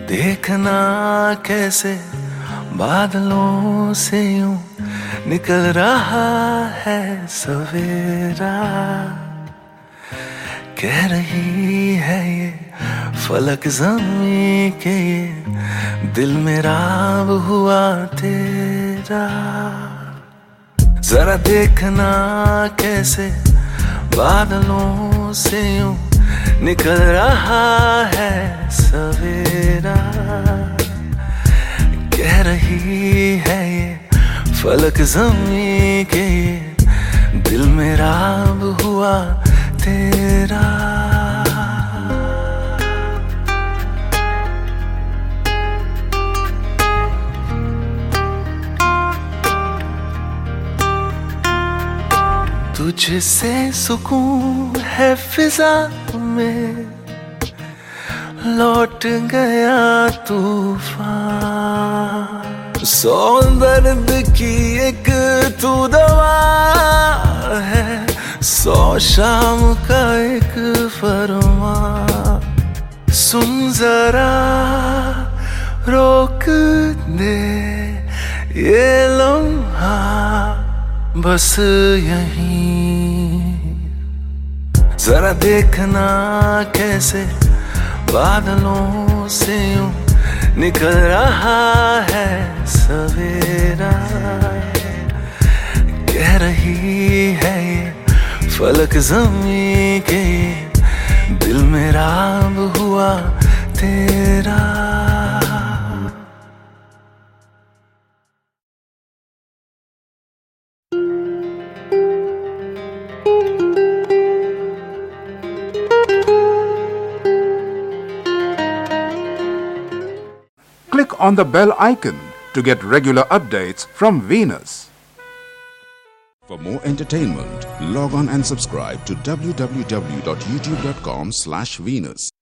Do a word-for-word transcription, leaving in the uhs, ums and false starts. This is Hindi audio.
देखना कैसे बादलों से यूं निकल रहा है सवेरा, कह रही है ये फलक ज़मीं के ये दिल मेरा अब हुआ तेरा। जरा देखना कैसे बादलों से यूं निकल रहा है सवेरा, कह रही है ये फलक ज़मीं के ये दिल मेरा अब हुआ तेरा। तुझसे सुकून है फिजा में, लौट गया तूफान। सौ दर्द की एक तू दवा है, सौ शाम का एक फरमान। सुन जरा रोक दे ये लम्हा बस यहीं, जरा देखना कैसे बादलों से यूं निकल रहा है सवेरा, कह रही है ये फलक ज़मीं के ये दिल मेरा अब हुआ तेरा। Click on the bell icon to get regular updates from Venus. For more entertainment, log on and subscribe to w w w dot youtube dot com slash Venus.